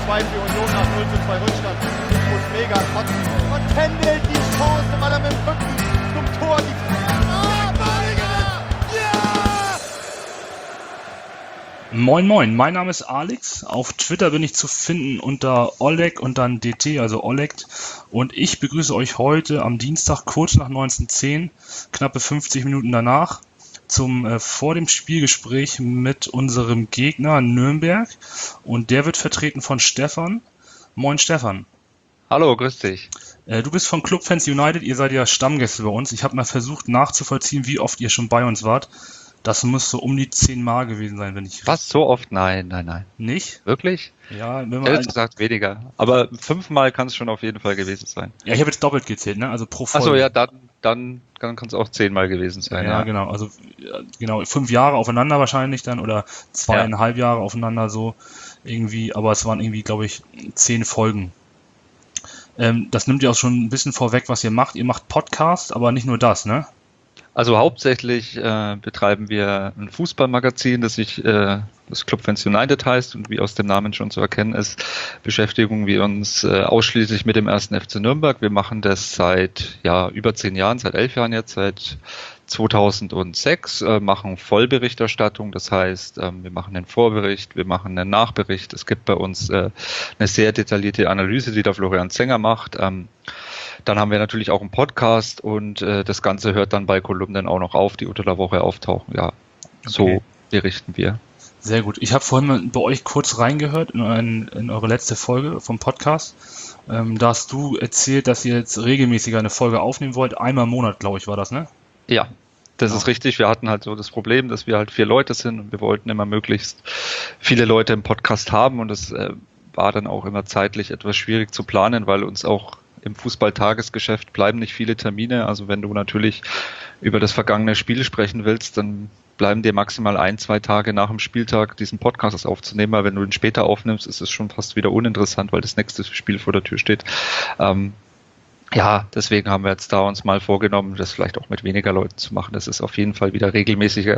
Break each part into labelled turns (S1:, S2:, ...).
S1: 2 für Union nach 0:2 Rückstand. Muss mega kotzen. Und Pendel die Chance, weil er mit dem Rücken zum Tor die
S2: Moin Moin, mein Name ist Alex. Auf Twitter bin ich zu finden unter Oleg und dann DT, also Oleg. Und ich begrüße euch heute am Dienstag kurz nach 19:10, knappe 50 Minuten danach, zum vor dem Spielgespräch mit unserem Gegner Nürnberg. Und der wird vertreten von Stefan. Moin Stefan.
S3: Hallo, grüß dich.
S2: Du bist von Clubfans United, ihr seid ja Stammgäste bei uns. Ich habe mal versucht nachzuvollziehen, wie oft ihr schon bei uns wart. Das muss so um die 10 Mal gewesen sein, wenn ich...
S3: Was, so oft? Nein.
S2: Nicht?
S3: Wirklich?
S2: Ja, wenn man...
S3: Ehrlich gesagt weniger. Aber 5 Mal kann es schon auf jeden Fall gewesen sein.
S2: Ja, ich habe jetzt doppelt gezählt, ne? Also pro Folge.
S3: Achso, ja, dann kann es auch 10 Mal gewesen sein.
S2: Ja, genau. Also genau, 5 Jahre aufeinander wahrscheinlich dann oder 2,5 Jahre aufeinander so irgendwie. Aber es waren irgendwie, glaube ich, 10 Folgen. Das nimmt ja auch schon ein bisschen vorweg, was ihr macht. Ihr macht Podcast, aber nicht nur das, ne?
S3: Also hauptsächlich betreiben wir ein Fußballmagazin, das Clubfans United heißt und wie aus dem Namen schon zu erkennen ist, beschäftigen wir uns ausschließlich mit dem 1. FC Nürnberg. Wir machen das seit über 10 Jahren, seit 11 Jahren jetzt, seit 2006, machen Vollberichterstattung, das heißt, wir machen einen Vorbericht, wir machen einen Nachbericht. Es gibt bei uns eine sehr detaillierte Analyse, die der Florian Zenger macht. Dann haben wir natürlich auch einen Podcast und das Ganze hört dann bei Kolumnen auch noch auf, die unter der Woche auftauchen. Ja, so berichten wir.
S2: Sehr gut. Ich habe vorhin mal bei euch kurz reingehört in eure letzte Folge vom Podcast. Da hast du erzählt, dass ihr jetzt regelmäßiger eine Folge aufnehmen wollt. Einmal im Monat, glaube ich, war das, ne?
S3: Ja, das ist richtig. Wir hatten halt so das Problem, dass wir halt 4 Leute sind und wir wollten immer möglichst viele Leute im Podcast haben und das war dann auch immer zeitlich etwas schwierig zu planen, weil uns auch im Fußball-Tagesgeschäft bleiben nicht viele Termine. Also wenn du natürlich über das vergangene Spiel sprechen willst, dann bleiben dir maximal 1-2 Tage nach dem Spieltag diesen Podcast aufzunehmen, weil wenn du ihn später aufnimmst, ist es schon fast wieder uninteressant, weil das nächste Spiel vor der Tür steht. Deswegen haben wir jetzt da uns mal vorgenommen, das vielleicht auch mit weniger Leuten zu machen, dass es auf jeden Fall wieder regelmäßige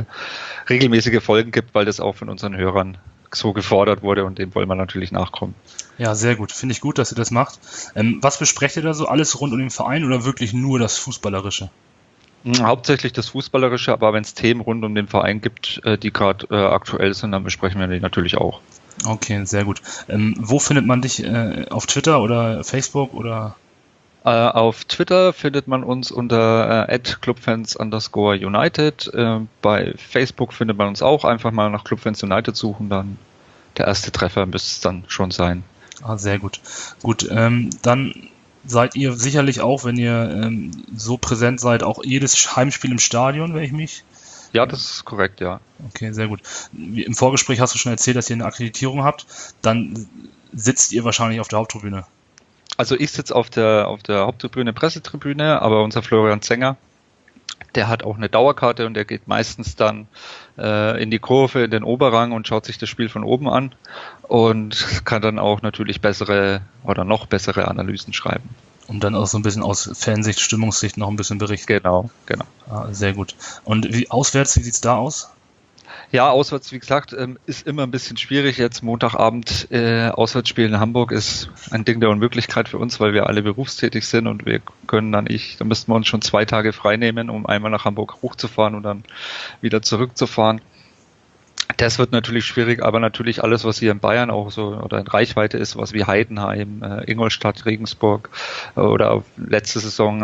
S3: Folgen gibt, weil das auch von unseren Hörern so gefordert wurde und dem wollen wir natürlich nachkommen.
S2: Ja, sehr gut. Finde ich gut, dass ihr das macht. Was besprecht ihr da so? Alles rund um den Verein oder wirklich nur das Fußballerische?
S3: Hauptsächlich das Fußballerische, aber wenn es Themen rund um den Verein gibt, die gerade aktuell sind, dann besprechen wir die natürlich auch. Okay, sehr gut.
S2: Wo findet man dich? Auf Twitter oder Facebook oder?
S3: Auf Twitter findet man uns unter @clubfans_united. Bei Facebook findet man uns auch. Einfach mal nach Clubfans United suchen, dann der erste Treffer müsste es dann schon sein.
S2: Ah, sehr gut. Gut, dann seid ihr sicherlich auch, wenn ihr so präsent seid, auch jedes Heimspiel im Stadion, wenn ich mich...
S3: Ja, das ist korrekt, ja.
S2: Okay, sehr gut. Im Vorgespräch hast du schon erzählt, dass ihr eine Akkreditierung habt. Dann sitzt ihr wahrscheinlich auf der Haupttribüne.
S3: Also ich sitze auf der Haupttribüne, Pressetribüne, aber unser Florian Zenger, der hat auch eine Dauerkarte und der geht meistens dann in die Kurve, in den Oberrang und schaut sich das Spiel von oben an und kann dann auch natürlich noch bessere Analysen schreiben.
S2: Um dann auch so ein bisschen aus Fansicht, Stimmungssicht noch ein bisschen berichten.
S3: Genau.
S2: Ah, sehr gut. Und auswärts, wie sieht's da aus?
S3: Ja, auswärts, wie gesagt, ist immer ein bisschen schwierig. Jetzt Montagabend Auswärtsspiel in Hamburg ist ein Ding der Unmöglichkeit für uns, weil wir alle berufstätig sind und wir können da müssten wir uns schon 2 Tage frei nehmen, um einmal nach Hamburg hochzufahren und dann wieder zurückzufahren. Das wird natürlich schwierig, aber natürlich alles, was hier in Bayern auch so oder in Reichweite ist, was wie Heidenheim, Ingolstadt, Regensburg oder letzte Saison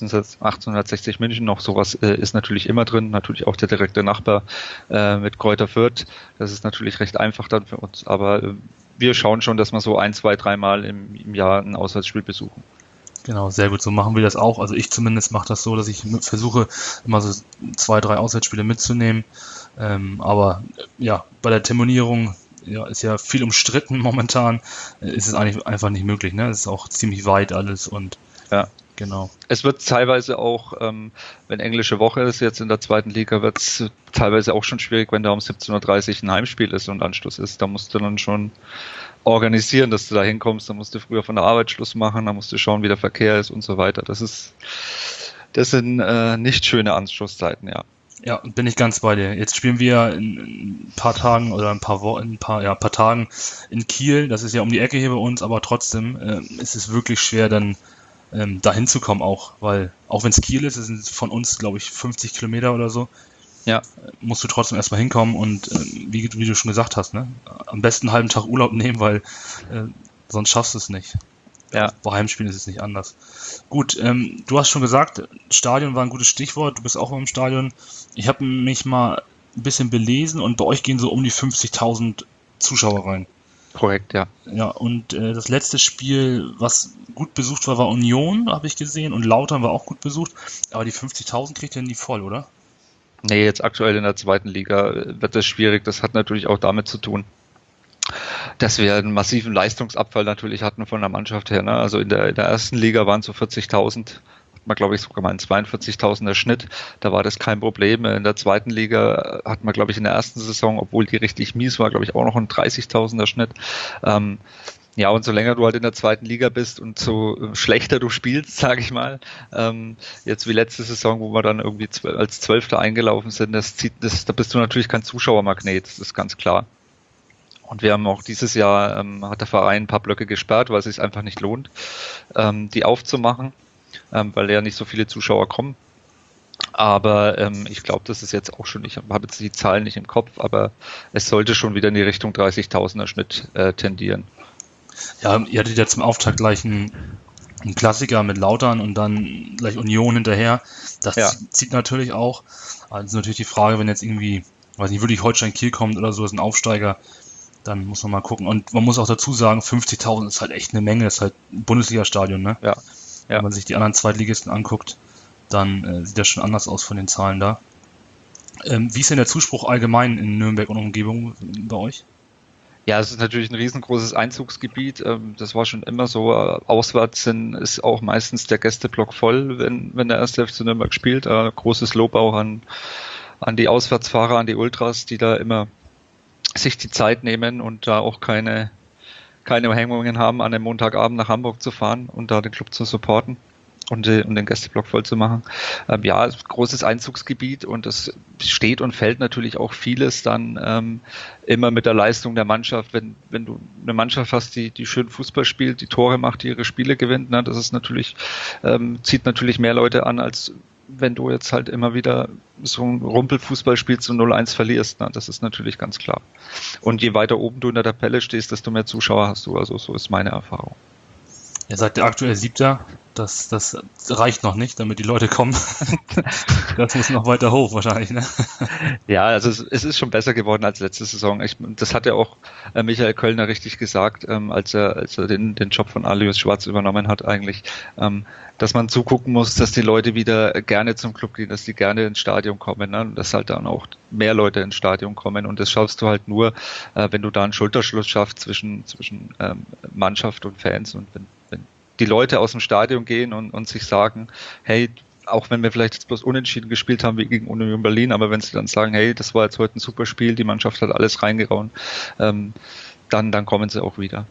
S3: 1860 München noch sowas ist natürlich immer drin. Natürlich auch der direkte Nachbar mit Greuther Fürth. Das ist natürlich recht einfach dann für uns, aber wir schauen schon, dass wir so 1, 2, 3 Mal im Jahr ein Auswärtsspiel besuchen.
S2: Genau, sehr gut. So machen wir das auch. Also ich zumindest mache das so, dass ich versuche, immer so 2, 3 Auswärtsspiele mitzunehmen. Aber ja, bei der Terminierung ist ja viel umstritten momentan. Ist es eigentlich einfach nicht möglich. Ne? Es ist auch ziemlich weit alles und
S3: ja.
S2: Genau.
S3: Es wird teilweise auch, wenn englische Woche ist, jetzt in der 2. Liga, wird es teilweise auch schon schwierig, wenn da um 17:30 Uhr ein Heimspiel ist und Anschluss ist. Da musst du dann schon organisieren, dass du da hinkommst. Da musst du früher von der Arbeit Schluss machen, da musst du schauen, wie der Verkehr ist und so weiter. Das sind nicht schöne Anschlusszeiten, ja.
S2: Ja, bin ich ganz bei dir. Jetzt spielen wir in ein paar Tagen oder ein paar Tagen in Kiel. Das ist ja um die Ecke hier bei uns, aber trotzdem ist es wirklich schwer, dann da hinzukommen auch, weil auch wenn es Kiel ist, es sind von uns, glaube ich, 50 Kilometer oder so,
S3: Ja,
S2: musst du trotzdem erstmal hinkommen und wie du schon gesagt hast, ne, am besten einen halben Tag Urlaub nehmen, weil sonst schaffst du es nicht.
S3: ja.
S2: Bei Heimspielen ist es nicht anders. Gut, du hast schon gesagt, Stadion war ein gutes Stichwort. Du bist auch mal im Stadion. Ich habe mich mal ein bisschen belesen und bei euch gehen so um die 50.000 Zuschauer rein.
S3: Korrekt, ja.
S2: Ja, und das letzte Spiel, was gut besucht war, war Union, habe ich gesehen, und Lautern war auch gut besucht. Aber die 50.000 kriegt ihr nie voll, oder?
S3: Nee, jetzt aktuell in der zweiten Liga wird das schwierig. Das hat natürlich auch damit zu tun, dass wir einen massiven Leistungsabfall natürlich hatten von der Mannschaft her. Ne? Also in der ersten Liga waren es so 40.000, hat man glaube ich sogar mal einen 42.000er Schnitt. Da war das kein Problem. In der zweiten Liga hat man glaube ich in der ersten Saison, obwohl die richtig mies war, glaube ich auch noch einen 30.000er Schnitt. Ja, und so länger du halt in der zweiten Liga bist und so schlechter du spielst, sage ich mal, jetzt wie letzte Saison, wo wir dann irgendwie als Zwölfter eingelaufen sind, da bist du natürlich kein Zuschauermagnet, das ist ganz klar. Und wir haben auch dieses Jahr, hat der Verein ein paar Blöcke gesperrt, weil es sich einfach nicht lohnt, die aufzumachen, weil ja nicht so viele Zuschauer kommen. Aber ich glaube, das ist jetzt auch schon, ich habe jetzt die Zahlen nicht im Kopf, aber es sollte schon wieder in die Richtung 30.000er Schnitt tendieren.
S2: Ja, ihr hattet ja zum Auftakt gleich einen Klassiker mit Lautern und dann gleich Union hinterher. Das
S3: Ja.
S2: zieht natürlich auch. Also ist natürlich die Frage, wenn jetzt irgendwie, weiß nicht, wirklich Holstein Kiel kommt oder so, ist ein Aufsteiger, dann muss man mal gucken. Und man muss auch dazu sagen, 50.000 ist halt echt eine Menge, ist halt ein Bundesliga-Stadion, ne?
S3: Ja.
S2: Wenn man sich die anderen Zweitligisten anguckt, dann sieht das schon anders aus von den Zahlen da. Wie ist denn der Zuspruch allgemein in Nürnberg und Umgebung bei euch?
S3: Ja, es ist natürlich ein riesengroßes Einzugsgebiet. Das war schon immer so. Auswärts ist auch meistens der Gästeblock voll, wenn der 1. FC Nürnberg spielt. Großes Lob auch an die Auswärtsfahrer, an die Ultras, die da immer sich die Zeit nehmen und da auch keine Hemmungen haben, an einem Montagabend nach Hamburg zu fahren und da den Club zu supporten und den Gästeblock voll zu machen. Ja, großes Einzugsgebiet und es steht und fällt natürlich auch vieles dann immer mit der Leistung der Mannschaft. Wenn du eine Mannschaft hast, die schön Fußball spielt, die Tore macht, die ihre Spiele gewinnt, ne, das ist natürlich, zieht natürlich mehr Leute an, als wenn du jetzt halt immer wieder so ein Rumpelfußball spielst und 0-1 verlierst. Ne, das ist natürlich ganz klar. Und je weiter oben du in der Tabelle stehst, desto mehr Zuschauer hast du. Also so ist meine Erfahrung.
S2: Ihr seid der aktuell Siebter. Das reicht noch nicht, damit die Leute kommen. Das muss noch weiter hoch wahrscheinlich, ne?
S3: Ja, also es ist schon besser geworden als letzte Saison. Das hat ja auch Michael Kölner richtig gesagt, als er den Job von Alois Schwarz übernommen hat eigentlich, dass man zugucken muss, dass die Leute wieder gerne zum Club gehen, dass die gerne ins Stadion kommen, ne? Und dass halt dann auch mehr Leute ins Stadion kommen. Und das schaffst du halt nur, wenn du da einen Schulterschluss schaffst zwischen Mannschaft und Fans. Und wenn die Leute aus dem Stadion gehen und sich sagen, hey, auch wenn wir vielleicht jetzt bloß unentschieden gespielt haben wie gegen Union Berlin, aber wenn sie dann sagen, hey, das war jetzt heute ein super Spiel, die Mannschaft hat alles reingehauen, dann kommen sie auch wieder.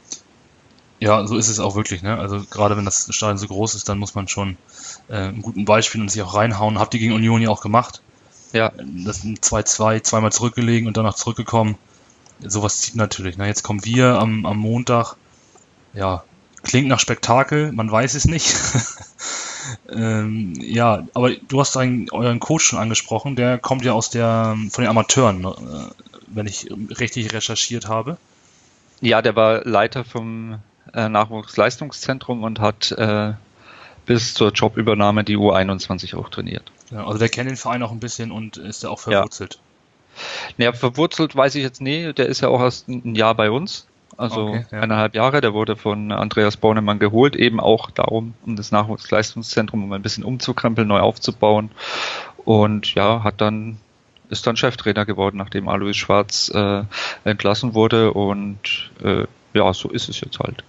S2: Ja, so ist es auch wirklich, ne? Also gerade wenn das Stadion so groß ist, dann muss man schon einen guten Ball spielen und sich auch reinhauen. Habt ihr gegen Union ja auch gemacht.
S3: Ja,
S2: Das sind 2-2, zweimal zurückgelegen und danach zurückgekommen. Sowas zieht natürlich, ne? Jetzt kommen wir am Montag, ja, klingt nach Spektakel, man weiß es nicht. Ja, aber du hast euren Coach schon angesprochen, der kommt ja von den Amateuren, wenn ich richtig recherchiert habe.
S3: ja, der war Leiter vom Nachwuchsleistungszentrum und hat bis zur Jobübernahme die U21 auch trainiert.
S2: Ja, also der kennt den Verein auch ein bisschen und ist ja auch verwurzelt.
S3: Ja, verwurzelt weiß ich jetzt nie, der ist ja auch erst ein Jahr bei uns. Also
S2: Okay, ja.
S3: 1,5 Jahre, der wurde von Andreas Bornemann geholt, eben auch darum, um das Nachwuchsleistungszentrum um ein bisschen umzukrempeln, neu aufzubauen. Und ja, ist dann Cheftrainer geworden, nachdem Alois Schwarz entlassen wurde. Und ja, so ist es jetzt halt.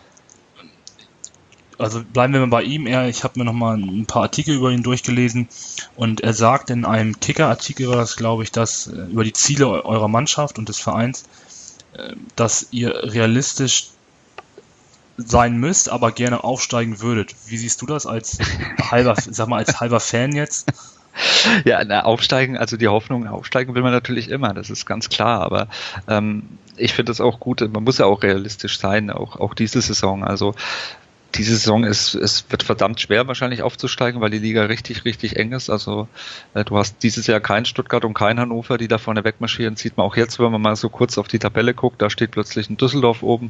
S2: Also bleiben wir mal bei ihm. Ich habe mir noch mal ein paar Artikel über ihn durchgelesen und er sagt in einem Kicker-Artikel, war das glaube ich, dass über die Ziele eurer Mannschaft und des Vereins, dass ihr realistisch sein müsst, aber gerne aufsteigen würdet. Wie siehst du das als halber Fan jetzt?
S3: Ja, aufsteigen, also die Hoffnung, aufsteigen will man natürlich immer, das ist ganz klar, aber ich finde es auch gut, man muss ja auch realistisch sein, auch diese Saison. Also diese Saison es wird verdammt schwer wahrscheinlich aufzusteigen, weil die Liga richtig, richtig eng ist. Also du hast dieses Jahr kein Stuttgart und kein Hannover, die da vorne wegmarschieren. Sieht man auch jetzt, wenn man mal so kurz auf die Tabelle guckt, da steht plötzlich ein Düsseldorf oben.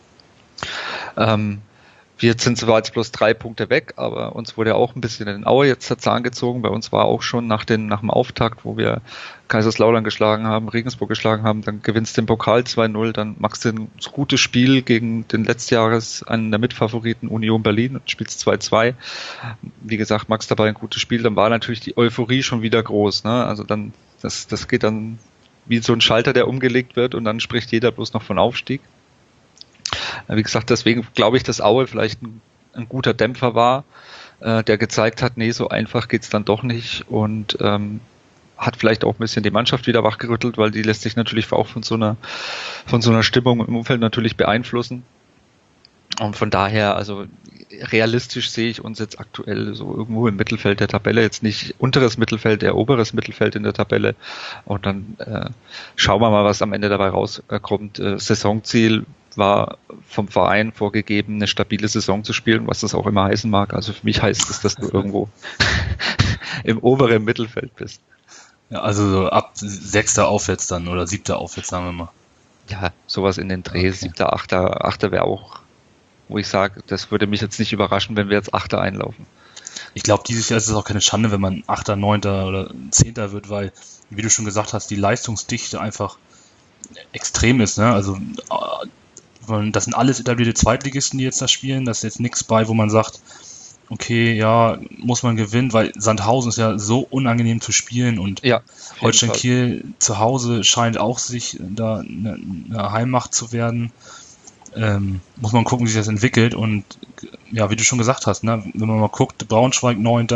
S3: Wir sind zwar jetzt bloß 3 Punkte weg, aber uns wurde ja auch ein bisschen in Aue jetzt der Zahn gezogen. Bei uns war auch schon nach dem Auftakt, wo wir Kaiserslautern geschlagen haben, Regensburg geschlagen haben, dann gewinnst du den Pokal 2-0, dann machst du ein gutes Spiel gegen den Letztjahres einen der Mitfavoriten Union Berlin und spielst 2-2. Wie gesagt, machst dabei ein gutes Spiel, dann war natürlich die Euphorie schon wieder groß. Ne? Also dann, das geht dann wie so ein Schalter, der umgelegt wird und dann spricht jeder bloß noch von Aufstieg. Wie gesagt, deswegen glaube ich, dass Aue vielleicht ein guter Dämpfer war, der gezeigt hat, nee, so einfach geht's dann doch nicht und hat vielleicht auch ein bisschen die Mannschaft wieder wachgerüttelt, weil die lässt sich natürlich auch von so einer Stimmung im Umfeld natürlich beeinflussen. Und von daher, also realistisch sehe ich uns jetzt aktuell so irgendwo im Mittelfeld der Tabelle, jetzt nicht unteres Mittelfeld, eher oberes Mittelfeld in der Tabelle. Und dann schauen wir mal, was am Ende dabei rauskommt. Saisonziel war vom Verein vorgegeben, eine stabile Saison zu spielen, was das auch immer heißen mag. Also für mich heißt es, dass du irgendwo im oberen Mittelfeld bist.
S2: Ja, also so ab 6. aufwärts dann oder 7. aufwärts, sagen wir mal.
S3: Ja, sowas in den Dreh,
S2: Okay.
S3: 7., 8. wäre auch, wo ich sage, das würde mich jetzt nicht überraschen, wenn wir jetzt 8. einlaufen.
S2: Ich glaube, dieses Jahr ist es auch keine Schande, wenn man 8., 9. oder 10. wird, weil, wie du schon gesagt hast, die Leistungsdichte einfach extrem ist. Ne? Also das sind alles etablierte Zweitligisten, die jetzt da spielen. Da ist jetzt nichts bei, wo man sagt, okay, ja, muss man gewinnen, weil Sandhausen ist ja so unangenehm zu spielen und
S3: Ja,
S2: Holstein Kiel zu Hause scheint auch sich da eine Heimmacht zu werden. Muss man gucken, wie sich das entwickelt und ja, wie du schon gesagt hast, ne, wenn man mal guckt, Braunschweig 9.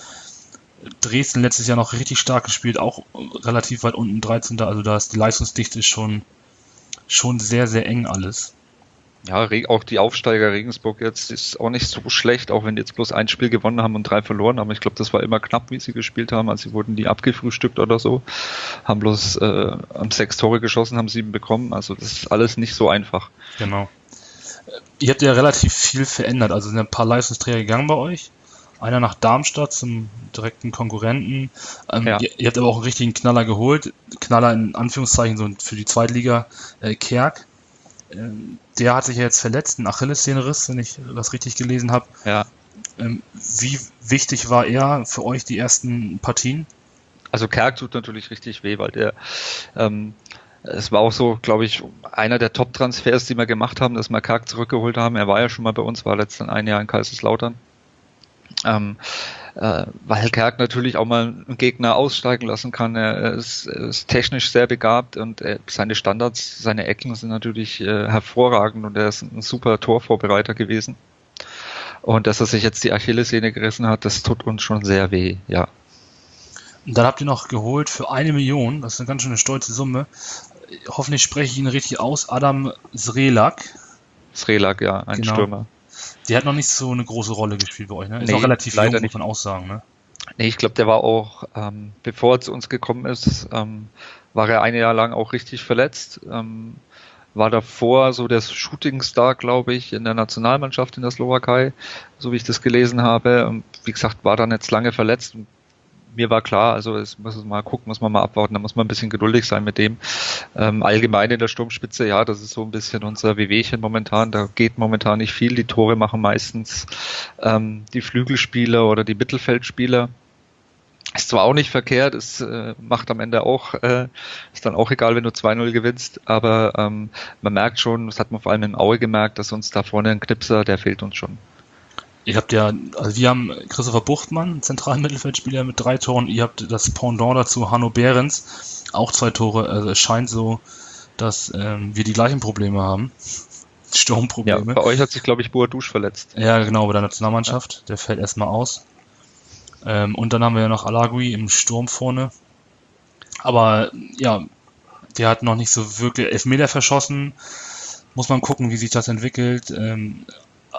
S2: Dresden letztes Jahr noch richtig stark gespielt, auch relativ weit unten 13. Also da ist die Leistungsdichte schon sehr, sehr eng alles.
S3: Ja, auch die Aufsteiger Regensburg jetzt ist auch nicht so schlecht, auch wenn die jetzt bloß ein Spiel gewonnen haben und 3 verloren haben. Ich glaube, das war immer knapp, wie sie gespielt haben. Also sie wurden nie abgefrühstückt oder so. Haben bloß haben 6 Tore geschossen, haben 7 bekommen. Also das ist alles nicht so einfach.
S2: Genau. Ihr habt ja relativ viel verändert. Also sind ein paar Leistungsträger gegangen bei euch. Einer nach Darmstadt zum direkten Konkurrenten.
S3: Ja.
S2: Ihr habt aber auch einen richtigen Knaller geholt. Knaller in Anführungszeichen so für die Zweitliga, Kerk. Der hat sich ja jetzt verletzt, einen Achillessehnenriss, wenn ich das richtig gelesen habe.
S3: Ja.
S2: Wie wichtig war er für euch die ersten Partien?
S3: Also Kerk tut natürlich richtig weh, weil der es war auch so, glaube ich, einer der Top-Transfers, die wir gemacht haben, dass wir Kerk zurückgeholt haben. Er war ja schon mal bei uns, war letztens ein Jahr in Kaiserslautern. Weil Kerk natürlich auch mal einen Gegner aussteigen lassen kann. Er ist technisch sehr begabt und seine Standards, seine Ecken sind natürlich hervorragend und er ist ein super Torvorbereiter gewesen. Und dass er sich jetzt die Achillessehne gerissen hat, das tut uns schon sehr weh, ja.
S2: Und dann habt ihr noch geholt für 1 Million, das ist eine ganz schön stolze Summe. Hoffentlich spreche ich ihn richtig aus, Adam Srelak.
S3: Srelak, ja, ein
S2: Genau.
S3: Stürmer.
S2: Der hat noch nicht so eine große Rolle gespielt bei euch, ne? Ist
S3: Nee,
S2: auch relativ
S3: leider
S2: jung, muss
S3: nicht.
S2: man auch sagen, ne?
S3: Nee, ich glaube, der war auch, bevor er zu uns gekommen ist, war er ein Jahr lang auch richtig verletzt. War davor so der Shootingstar, glaube ich, in der Nationalmannschaft in der Slowakei, so wie ich das gelesen habe. Und wie gesagt, war dann jetzt lange verletzt. Und mir war klar, also es muss mal gucken, muss man mal abwarten, da muss man ein bisschen geduldig sein mit dem. Allgemein in der Sturmspitze, ja, das ist so ein bisschen unser Wehwehchen momentan. Da geht momentan nicht viel. Die Tore machen meistens die Flügelspieler oder die Mittelfeldspieler. Ist zwar auch nicht verkehrt, es macht am Ende auch, ist dann auch egal, wenn du 2-0 gewinnst, aber man merkt schon, das hat man vor allem in Aue gemerkt, dass uns da vorne ein Knipser, der fehlt uns schon.
S2: Ihr habt ja, also wir haben Christopher Buchtmann, zentralen Mittelfeldspieler mit 3 Toren. Ihr habt das Pendant dazu, Hanno Behrens, auch 2 Tore. Also es scheint so, dass wir die gleichen Probleme haben.
S3: Ja,
S2: Sturmprobleme.
S3: bei euch hat sich, glaube ich, Boadouche verletzt.
S2: Ja, genau, bei der Nationalmannschaft. Der fällt erstmal aus. Und dann haben wir ja noch Alagui im Sturm vorne. Aber ja, der hat noch nicht so wirklich Elfmeter verschossen. Muss man gucken, wie sich das entwickelt.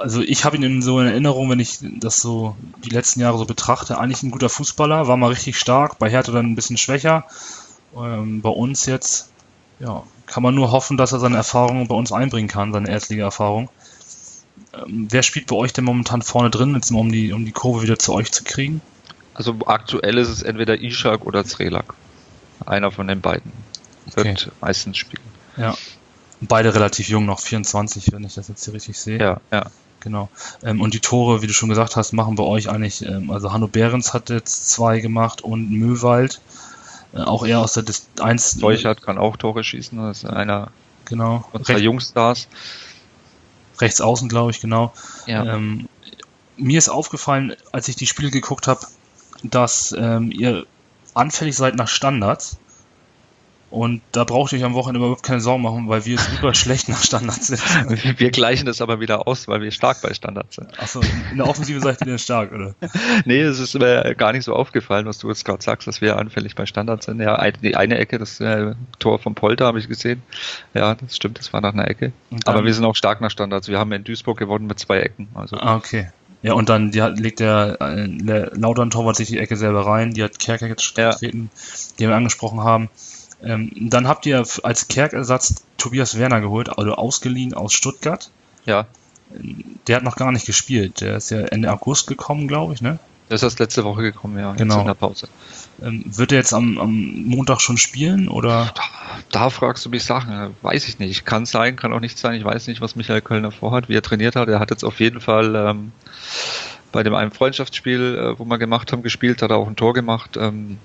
S2: also ich habe ihn so in Erinnerung, wenn ich das so die letzten Jahre so betrachte, eigentlich ein guter Fußballer, war mal richtig stark, bei Hertha dann ein bisschen schwächer. Bei uns jetzt, ja, kann man nur hoffen, dass er seine Erfahrungen bei uns einbringen kann, seine Erstliga-Erfahrung. Wer spielt bei euch denn momentan vorne drin, jetzt mal um die Kurve wieder zu euch zu kriegen?
S3: Also aktuell ist es entweder Ishak oder Zrelak. Einer von den beiden wird meistens spielen.
S2: Ja. Beide relativ jung, noch 24, wenn ich das jetzt hier richtig sehe.
S3: Ja.
S2: Genau. Und die Tore, wie du schon gesagt hast, machen bei euch eigentlich, also Hanno Behrens hat jetzt 2 gemacht und Möwald, auch eher aus der Distanz.
S3: Seuchert kann auch Tore schießen, das ist einer
S2: genau.
S3: unserer Jungstars.
S2: Rechts außen, glaube ich, genau.
S3: Ja.
S2: Mir ist aufgefallen, als ich die Spiele geguckt habe, dass ihr anfällig seid nach Standards. Und da braucht ihr euch am Wochenende überhaupt keine Sorgen machen, weil wir super schlecht nach Standards sind.
S3: Wir gleichen das aber wieder aus, weil wir stark bei Standards sind.
S2: Achso, in der Offensive seid ihr denn stark, oder?
S3: Nee, es ist mir gar nicht so aufgefallen, was du jetzt gerade sagst, dass wir anfällig bei Standards sind. Ja, die eine Ecke, das Tor von Polter habe ich gesehen. Ja, das stimmt, das war nach einer Ecke. Aber wir sind auch stark nach Standards. Wir haben in Duisburg gewonnen mit 2 Ecken. Also.
S2: Okay. Ja, und dann legt der Lautern-Torwart sich die Ecke selber rein. Die hat Kerker jetzt getreten, die wir angesprochen haben. Dann habt ihr als Kerk-Ersatz Tobias Werner geholt, also ausgeliehen aus Stuttgart.
S3: Ja.
S2: Der hat noch gar nicht gespielt. Der ist ja Ende August gekommen, glaube ich, ne?
S3: Der ist erst letzte Woche gekommen, ja.
S2: Genau.
S3: Jetzt in der Pause.
S2: Wird er jetzt am Montag schon spielen, oder?
S3: Da fragst du mich Sachen, weiß ich nicht. Kann sein, kann auch nicht sein. Ich weiß nicht, was Michael Kölner vorhat, wie er trainiert hat. Er hat jetzt auf jeden Fall bei dem einen Freundschaftsspiel, wo wir gemacht haben, gespielt, hat er auch ein Tor gemacht.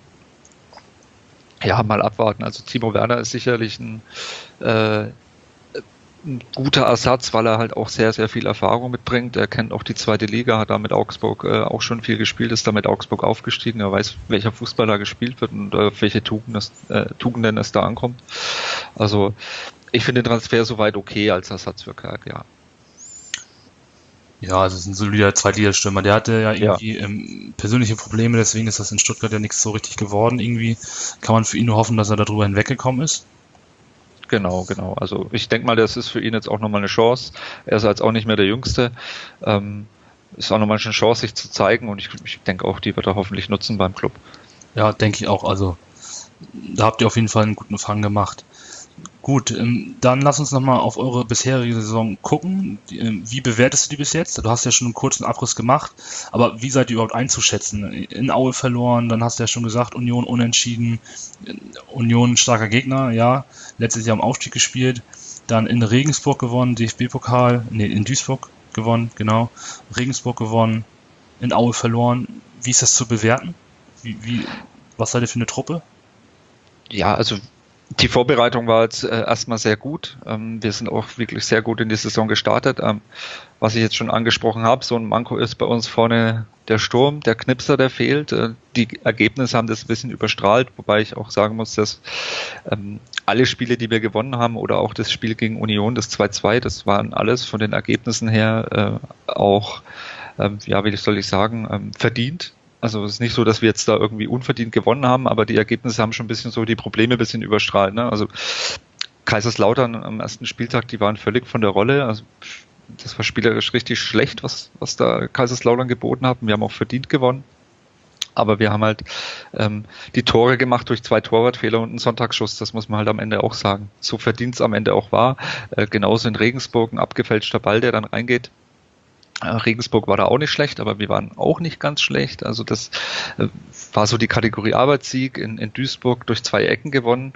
S3: Ja, mal abwarten. Also Timo Werner ist sicherlich ein guter Ersatz, weil er halt auch sehr, sehr viel Erfahrung mitbringt. Er kennt auch die zweite Liga, hat da mit Augsburg auch schon viel gespielt, ist da mit Augsburg aufgestiegen. Er weiß, welcher Fußball da gespielt wird und auf welche Tugenden es da ankommt. Also ich finde den Transfer soweit okay als Ersatz für Kerk, ja.
S2: Ja, also es ist ein solider Zweitligastürmer. Der hatte ja irgendwie persönliche Probleme, deswegen ist das in Stuttgart ja nichts so richtig geworden. Irgendwie kann man für ihn nur hoffen, dass er darüber hinweggekommen ist.
S3: Genau. Also ich denke mal, das ist für ihn jetzt auch nochmal eine Chance. Er ist jetzt auch nicht mehr der Jüngste. Ist auch nochmal eine Chance, sich zu zeigen und ich denke auch, die wird er hoffentlich nutzen beim Club.
S2: Ja, denke ich auch. Also da habt ihr auf jeden Fall einen guten Fang gemacht. Gut, dann lass uns nochmal auf eure bisherige Saison gucken. Wie bewertest du die bis jetzt? Du hast ja schon einen kurzen Abriss gemacht, aber wie seid ihr überhaupt einzuschätzen? In Aue verloren, dann hast du ja schon gesagt, Union unentschieden, Union starker Gegner, ja, letztes Jahr im Aufstieg gespielt, dann in Regensburg gewonnen, DFB-Pokal, in Duisburg gewonnen, genau, Regensburg gewonnen, in Aue verloren. Wie ist das zu bewerten? Was seid ihr für eine Truppe?
S3: Ja, also die Vorbereitung war jetzt erstmal sehr gut. Wir sind auch wirklich sehr gut in die Saison gestartet. Was ich jetzt schon angesprochen habe, so ein Manko ist bei uns vorne der Sturm, der Knipser, der fehlt. Die Ergebnisse haben das ein bisschen überstrahlt, wobei ich auch sagen muss, dass alle Spiele, die wir gewonnen haben oder auch das Spiel gegen Union, das 2-2, das waren alles von den Ergebnissen her auch, wie soll ich sagen, verdient. Also es ist nicht so, dass wir jetzt da irgendwie unverdient gewonnen haben, aber die Ergebnisse haben schon ein bisschen so die Probleme ein bisschen überstrahlt. Ne? Also Kaiserslautern am ersten Spieltag, die waren völlig von der Rolle. Also das war spielerisch richtig schlecht, was da Kaiserslautern geboten hat. Wir haben auch verdient gewonnen. Aber wir haben halt die Tore gemacht durch 2 Torwartfehler und einen Sonntagsschuss. Das muss man halt am Ende auch sagen. So verdient es am Ende auch war. Genauso in Regensburg ein abgefälschter Ball, der dann reingeht. Regensburg war da auch nicht schlecht, aber wir waren auch nicht ganz schlecht. Also das war so die Kategorie Arbeitssieg in Duisburg durch 2 Ecken gewonnen.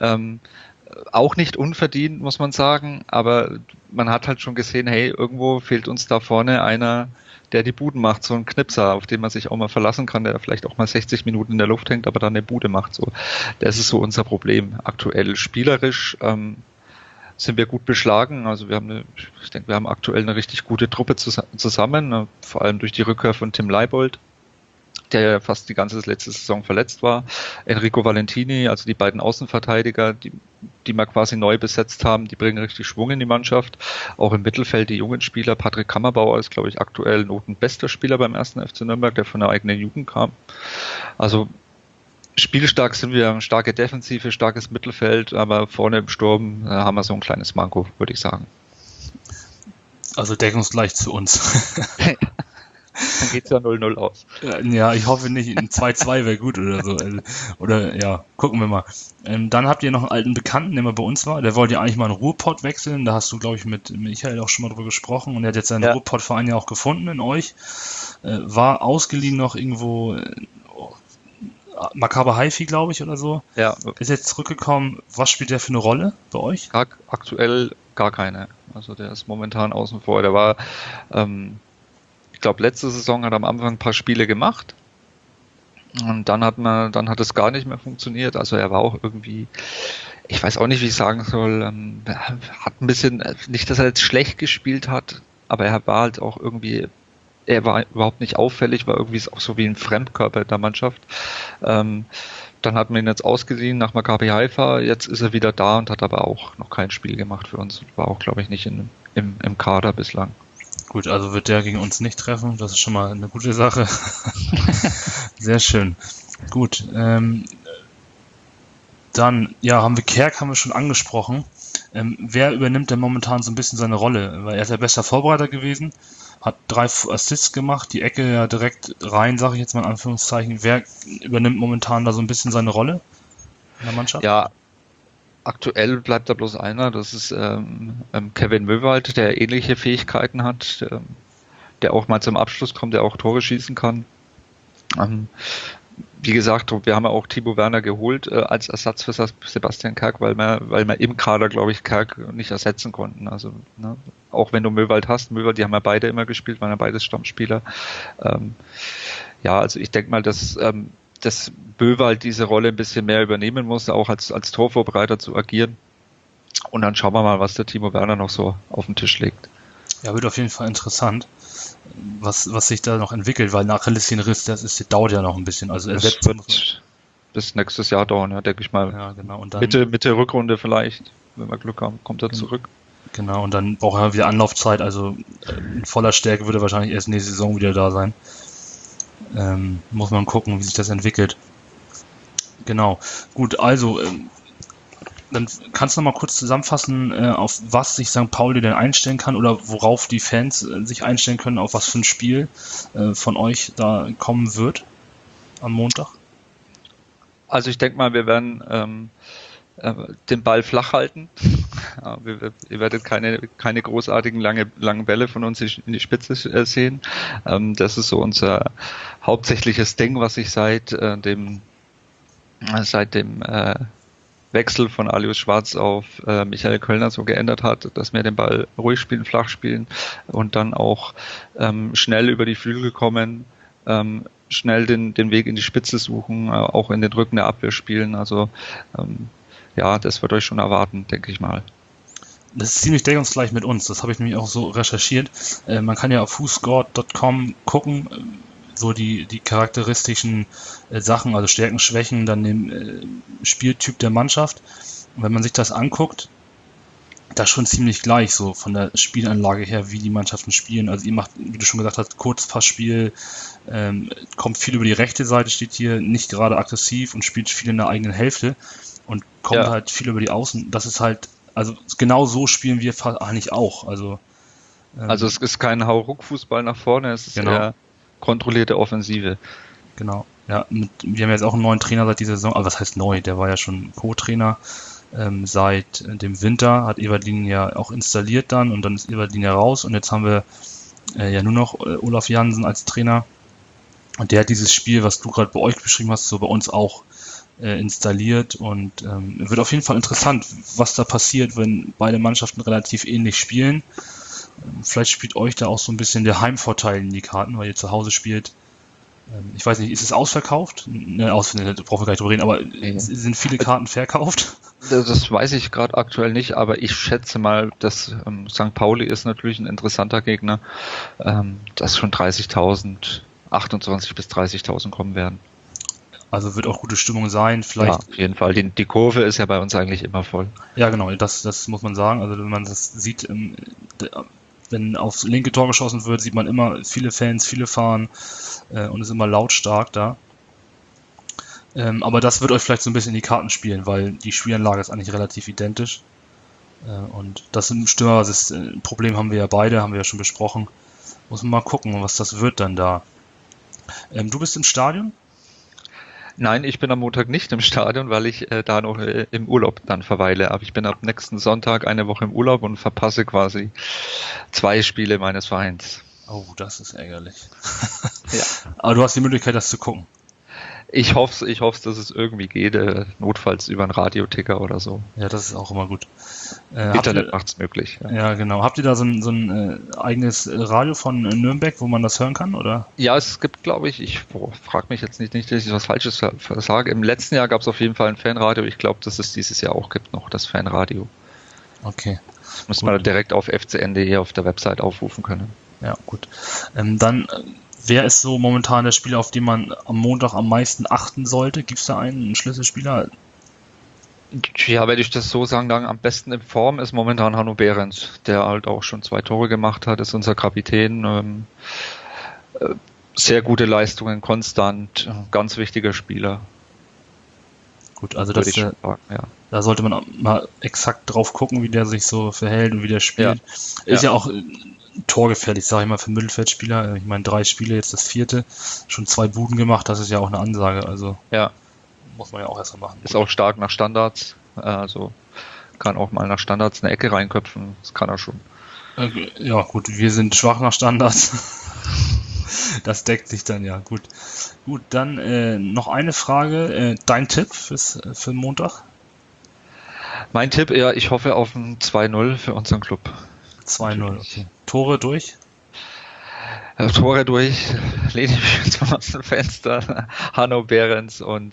S3: Auch nicht unverdient, muss man sagen, aber man hat halt schon gesehen, hey, irgendwo fehlt uns da vorne einer, der die Buden macht, so ein Knipser, auf den man sich auch mal verlassen kann, der vielleicht auch mal 60 Minuten in der Luft hängt, aber dann eine Bude macht. So, das ist so unser Problem aktuell. Spielerisch sind wir gut beschlagen. Also ich denke, wir haben aktuell eine richtig gute Truppe zusammen, vor allem durch die Rückkehr von Tim Leibold, der ja fast die ganze letzte Saison verletzt war. Enrico Valentini, also die beiden Außenverteidiger, die wir quasi neu besetzt haben, die bringen richtig Schwung in die Mannschaft. Auch im Mittelfeld die jungen Spieler. Patrick Kammerbauer ist, glaube ich, aktuell notenbester Spieler beim 1. FC Nürnberg, der von der eigenen Jugend kam. Also spielstark sind wir, starke Defensive, starkes Mittelfeld, aber vorne im Sturm haben wir so ein kleines Manko, würde ich sagen.
S2: Also deckungsgleich zu uns.
S3: Dann geht's ja 0-0 aus.
S2: Ja, ich hoffe nicht. Ein 2-2 wäre gut oder so. Oder ja, gucken wir mal. Dann habt ihr noch einen alten Bekannten, der mal bei uns war. Der wollte ja eigentlich mal einen Ruhrpott wechseln. Da hast du, glaube ich, mit Michael auch schon mal drüber gesprochen. Und er hat jetzt seinen Ruhrpott-Verein ja auch gefunden in euch. War ausgeliehen noch irgendwo Makaber Haifi, glaube ich, oder so.
S3: Ja.
S2: Ist jetzt zurückgekommen. Was spielt der für eine Rolle bei euch?
S3: Aktuell gar keine. Also der ist momentan außen vor. Der war, ich glaube, letzte Saison hat er am Anfang ein paar Spiele gemacht. Und dann hat es gar nicht mehr funktioniert. Also er war auch irgendwie, ich weiß auch nicht, wie ich sagen soll, hat ein bisschen, nicht, dass er jetzt schlecht gespielt hat, aber er war halt auch irgendwie, er war überhaupt nicht auffällig, war irgendwie auch so wie ein Fremdkörper in der Mannschaft. Dann hat man ihn jetzt ausgeliehen nach Maccabi Haifa, jetzt ist er wieder da und hat aber auch noch kein Spiel gemacht für uns. War auch, glaube ich, nicht im Kader bislang.
S2: Gut, also wird der gegen uns nicht treffen, das ist schon mal eine gute Sache. Sehr schön. Gut, dann, ja, haben wir schon angesprochen. Wer übernimmt denn momentan so ein bisschen seine Rolle? Weil er ist ja bester Vorbereiter gewesen, hat 3 Assists gemacht, die Ecke ja direkt rein, sage ich jetzt mal in Anführungszeichen. Wer übernimmt momentan da so ein bisschen seine Rolle in der Mannschaft?
S3: Ja, aktuell bleibt da bloß einer, das ist Kevin Möwald, der ähnliche Fähigkeiten hat, der auch mal zum Abschluss kommt, der auch Tore schießen kann. Wie gesagt, wir haben ja auch Timo Werner geholt als Ersatz für Sebastian Kerk, weil wir im Kader, glaube ich, Kerk nicht ersetzen konnten. Also ne, auch wenn du Möwald hast, die haben ja beide immer gespielt, waren ja beides Stammspieler. Ja, also ich denke mal, dass Möwald diese Rolle ein bisschen mehr übernehmen muss, auch als Torvorbereiter zu agieren. Und dann schauen wir mal, was der Timo Werner noch so auf den Tisch legt.
S2: Ja, wird auf jeden Fall interessant, was sich da noch entwickelt, weil nach Achillessehnenriss, das dauert ja noch ein bisschen. Also
S3: das wird bis nächstes Jahr dauern, ja, denke ich mal.
S2: Ja, genau. Und dann,
S3: Mitte Rückrunde vielleicht, wenn wir Glück haben, kommt er zurück.
S2: Genau, und dann braucht er wieder Anlaufzeit, also in voller Stärke würde er wahrscheinlich erst nächste Saison wieder da sein. Muss man gucken, wie sich das entwickelt. Genau. Gut, also dann kannst du noch mal kurz zusammenfassen, auf was sich St. Pauli denn einstellen kann oder worauf die Fans sich einstellen können, auf was für ein Spiel von euch da kommen wird am Montag?
S3: Also ich denke mal, wir werden den Ball flach halten. Ihr werdet keine großartigen langen Bälle von uns in die Spitze sehen. Das ist so unser hauptsächliches Ding, was sich seit dem Wechsel von Alius Schwarz auf Michael Kölner so geändert hat, dass wir den Ball ruhig spielen, flach spielen und dann auch schnell über die Flügel kommen, schnell den Weg in die Spitze suchen, auch in den Rücken der Abwehr spielen. Also ja, das wird euch schon erwarten, denke ich mal.
S2: Das ist ziemlich deckungsgleich mit uns, das habe ich nämlich auch so recherchiert. Man kann ja auf whoscored.com gucken, so die charakteristischen Sachen, also Stärken, Schwächen, dann den Spieltyp der Mannschaft. Und wenn man sich das anguckt, das schon ziemlich gleich, so von der Spielanlage her, wie die Mannschaften spielen. Also ihr macht, wie du schon gesagt hast, Kurzpassspiel, kommt viel über die rechte Seite, steht hier, nicht gerade aggressiv und spielt viel in der eigenen Hälfte und kommt halt viel über die Außen. Das ist halt, also genau so spielen wir eigentlich auch. Also
S3: es ist kein Hauruck-Fußball nach vorne, es ist eher kontrollierte Offensive.
S2: Genau, ja. Wir haben jetzt auch einen neuen Trainer seit dieser Saison, aber was heißt neu? Der war ja schon Co-Trainer seit dem Winter, hat Eberlin ja auch installiert dann und dann ist Eberlin ja raus und jetzt haben wir ja nur noch Olaf Jansen als Trainer und der hat dieses Spiel, was du gerade bei euch beschrieben hast, so bei uns auch installiert und wird auf jeden Fall interessant, was da passiert, wenn beide Mannschaften relativ ähnlich spielen. Vielleicht spielt euch da auch so ein bisschen der Heimvorteil in die Karten, weil ihr zu Hause spielt. Ich weiß nicht, ist es ausverkauft? Ne, ausverkauft, brauchen wir gar nicht drüber reden, aber sind viele Karten verkauft?
S3: Das weiß ich gerade aktuell nicht, aber ich schätze mal, dass St. Pauli ist natürlich ein interessanter Gegner, dass schon 28.000 bis 30.000 kommen werden.
S2: Also wird auch gute Stimmung sein, vielleicht.
S3: Ja, auf jeden Fall. Die Kurve ist ja bei uns eigentlich immer voll.
S2: Ja, genau, das muss man sagen. Also wenn man das sieht, wenn aufs linke Tor geschossen wird, sieht man immer viele Fans, viele fahren und ist immer lautstark da. Aber das wird euch vielleicht so ein bisschen in die Karten spielen, weil die Spielanlage ist eigentlich relativ identisch. Und das Stürmer-Problem haben wir ja beide, haben wir ja schon besprochen. Muss man mal gucken, was das wird dann da. Du bist im Stadion?
S3: Nein, ich bin am Montag nicht im Stadion, weil ich da noch im Urlaub dann verweile. Aber ich bin ab nächsten Sonntag eine Woche im Urlaub und verpasse quasi 2 Spiele meines Vereins.
S2: Oh, das ist ärgerlich.
S3: Ja.
S2: Aber du hast die Möglichkeit, das zu gucken.
S3: Ich hoffe, dass es irgendwie geht, notfalls über einen Radioticker oder so.
S2: Ja, das ist auch immer gut.
S3: Internet macht's möglich. Ja.
S2: Ja, genau. Habt ihr da so ein eigenes Radio von Nürnberg, wo man das hören kann, oder?
S3: Ja, es gibt, glaube ich frage mich jetzt nicht, dass ich was Falsches sage. Im letzten Jahr gab es auf jeden Fall ein Fanradio. Ich glaube, dass es dieses Jahr auch gibt, noch das Fanradio.
S2: Okay.
S3: Das muss man direkt auf fcn.de auf der Website aufrufen können.
S2: Ja, gut. Wer ist so momentan der Spieler, auf den man am Montag am meisten achten sollte? Gibt es da einen Schlüsselspieler?
S3: Ja, wenn ich das so sagen darf, am besten in Form ist momentan Hanno Behrens, der halt auch schon 2 Tore gemacht hat, ist unser Kapitän. Sehr gute Leistungen, konstant, ganz wichtiger Spieler.
S2: Gut, also
S3: Würde ich schon sagen, ja.
S2: da sollte man mal exakt drauf gucken, wie der sich so verhält und wie der spielt. Ist ja auch torgefährlich, sage ich mal, für Mittelfeldspieler. Ich meine, 3 Spiele, jetzt das 4. Schon 2 Buden gemacht, das ist ja auch eine Ansage. Also
S3: Ja,
S2: muss man ja auch erstmal machen.
S3: ist auch stark nach Standards, also kann auch mal nach Standards eine Ecke reinköpfen, das kann er schon.
S2: Ja, gut, wir sind schwach nach Standards. Das deckt sich dann, ja, gut. Gut, dann noch eine Frage. Dein Tipp für Montag?
S3: Mein Tipp, ja, ich hoffe auf ein 2-0 für unseren Club.
S2: 2-0, okay. Tore durch?
S3: Tore durch, lehne ich mich jetzt mal aus dem Fenster. Hanno Behrens und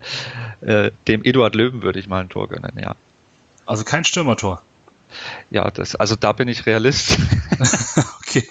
S3: dem Eduard Löwen würde ich mal ein Tor gönnen, ja.
S2: Also kein Stürmertor?
S3: Ja, also da bin ich Realist.
S2: Okay.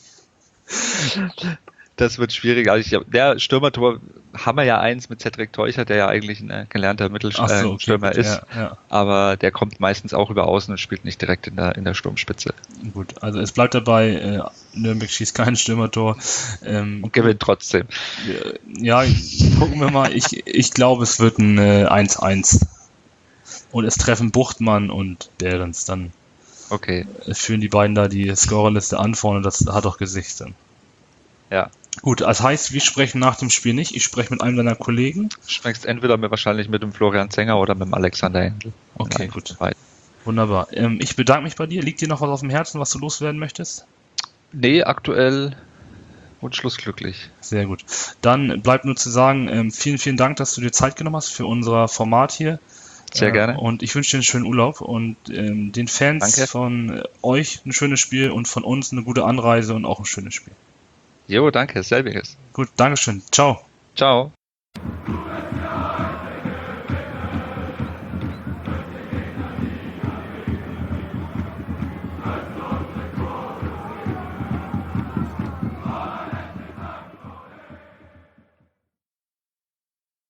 S3: Das wird schwierig. Also der Stürmertor haben wir ja eins mit Cedric Teuchert, der ja eigentlich ein gelernter Mittelstürmer ist.
S2: Ja.
S3: Aber der kommt meistens auch über außen und spielt nicht direkt in der Sturmspitze.
S2: Gut, also es bleibt dabei, Nürnberg schießt kein Stürmertor.
S3: Und gewinnt trotzdem.
S2: Ja, gucken wir mal. Ich glaube, es wird ein 1-1. Und es treffen Buchtmann und Behrens. Dann
S3: Okay.
S2: führen die beiden da die Scorerliste an vorne. Das hat doch Gesicht dann.
S3: Ja.
S2: Gut, das heißt, wir sprechen nach dem Spiel nicht. Ich spreche mit einem deiner Kollegen.
S3: Schmeckst entweder wahrscheinlich mit dem Florian Zenger oder mit dem Alexander Händel.
S2: Okay, gut. Wunderbar. Ich bedanke mich bei dir. Liegt dir noch was auf dem Herzen, was du loswerden möchtest?
S3: Nee, aktuell wunschlos glücklich.
S2: Sehr gut. Dann bleibt nur zu sagen, vielen, vielen Dank, dass du dir Zeit genommen hast für unser Format hier.
S3: Sehr gerne.
S2: Und ich wünsche dir einen schönen Urlaub und den Fans von euch ein schönes Spiel und von uns eine gute Anreise und auch ein schönes Spiel.
S3: Jo, danke, selbiges.
S2: Gut, Dankeschön. Ciao.
S3: Ciao.